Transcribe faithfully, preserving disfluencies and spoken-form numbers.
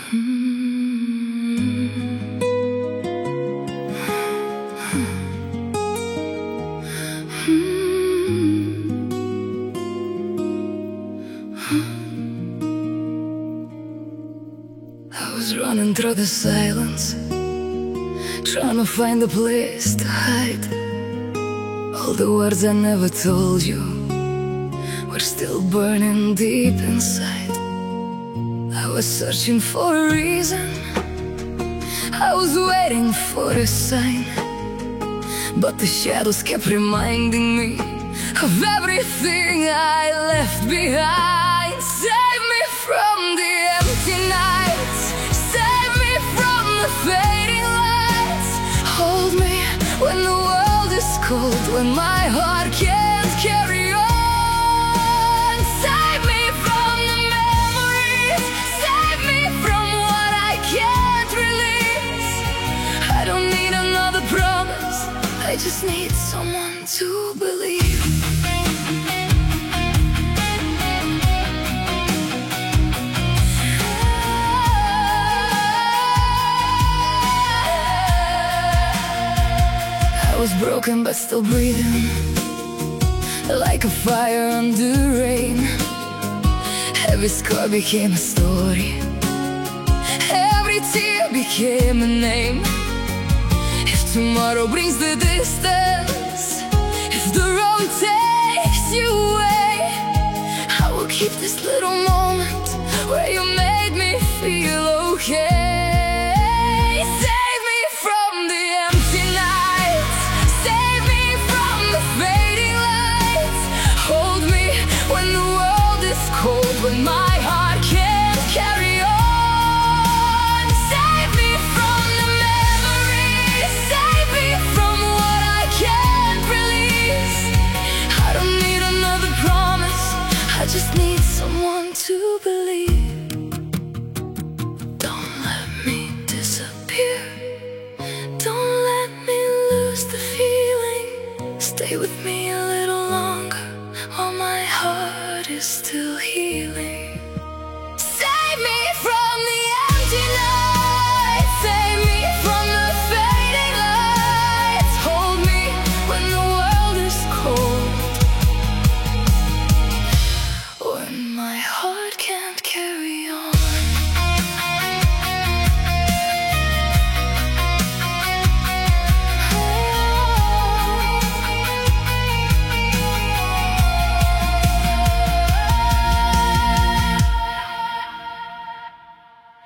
I was running through the silence, trying to find a place to hide. All the words I never told you were still burning deep inside. I was searching for a reason, I was waiting for a sign, but the shadows kept reminding me of everything I left behind. Save me from the empty nights, save me from the fading lights. Hold me when the world is cold, when my heart can't carry on. Save me from the memories, save me from what I can't release. I don't need another promise, I just need someone to believe. I was broken but still breathing, like a fire under rain. Every scar became a story, every tear became a name. If tomorrow brings the distance, if the road takes you away, I will keep this little moment where you made me feel okay. When my heart can't carry on, save me from the memories, save me from what I can't release. I don't need another promise, I just need someone to believe. Don't let me disappear, don't let me lose the feeling. Stay with me a little longer while my heart is still healing.